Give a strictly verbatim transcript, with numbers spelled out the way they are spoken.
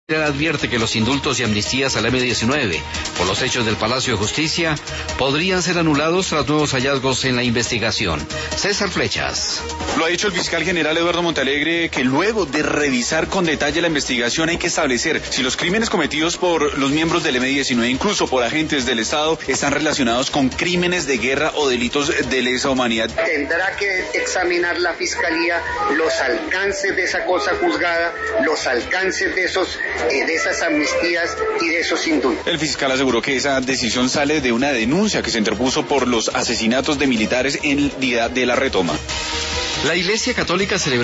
Advierte que los indultos y amnistías al eme diecinueve por los hechos del Palacio de Justicia podrían ser anulados tras nuevos hallazgos en la investigación. César Flechas. Lo ha dicho el fiscal general Eduardo Montalegre, que luego de revisar con detalle la investigación hay que establecer si los crímenes cometidos por los miembros del eme diecinueve, incluso por agentes del Estado, están relacionados con crímenes de guerra o delitos de lesa humanidad. Tendrá que examinar la fiscalía los alcances de esa cosa juzgada, los alcances de esos de esas amnistías y de esos indultos. El fiscal aseguró que esa decisión sale de una denuncia que se interpuso por los asesinatos de militares en el día de la retoma. La Iglesia Católica celebró